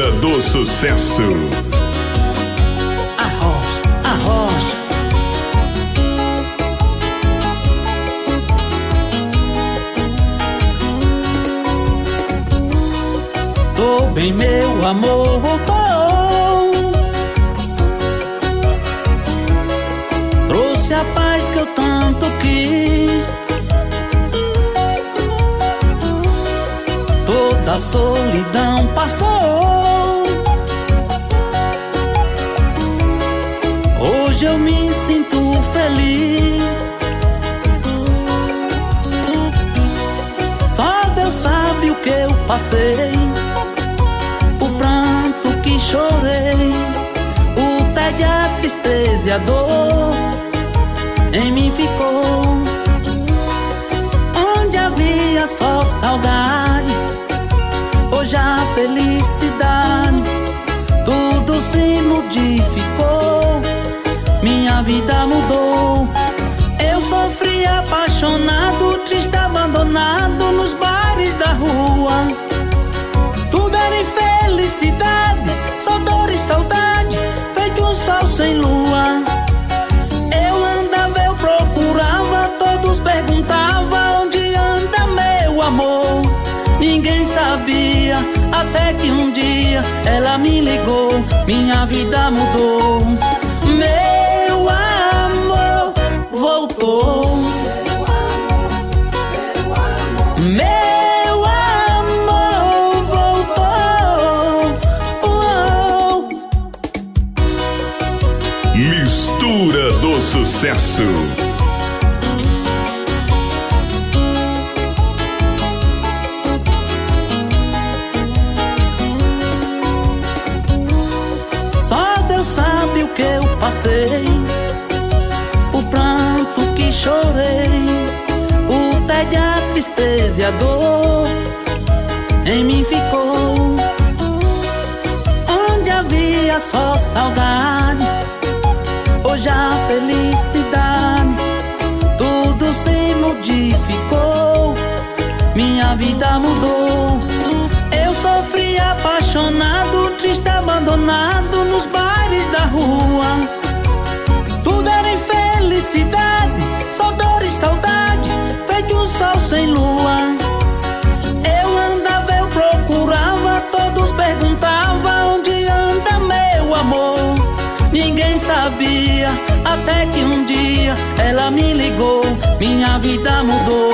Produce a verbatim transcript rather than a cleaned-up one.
Mistura do Sucesso. Arrocha, arrocha. Tô bem, meu amor voltou. Trouxe a paz que eu tanto quis. Toda a solidão passou. Hoje eu me sinto feliz. Só Deus sabe o que eu passei, o pranto que chorei, o tédio, a tristeza e a dor em mim ficou. Onde havia só saudade, hoje a felicidade, tudo se modificou, minha vida mudou. Eu sofri apaixonado, triste, abandonado nos bares da rua. Tudo era infelicidade, só dor e saudade, feito um sol sem lua. Eu andava, eu procurava, todos perguntavam onde anda meu amor. Ninguém sabia, até que um dia ela me ligou, minha vida mudou. Meu amor voltou. Meu amor voltou. Uou. Mistura do Sucesso. Sabe o que eu passei, o pranto que chorei, o tédio, a tristeza e a dor em mim ficou. Onde havia só saudade, hoje a felicidade, tudo se modificou, minha vida mudou. Eu sofri apaixonado, triste, abandonado nos bares da rua. Tudo era infelicidade, só dor e saudade, feito um sol sem lua. Eu andava, eu procurava, todos perguntavam onde anda meu amor. Ninguém sabia, até que um dia ela me ligou, minha vida mudou.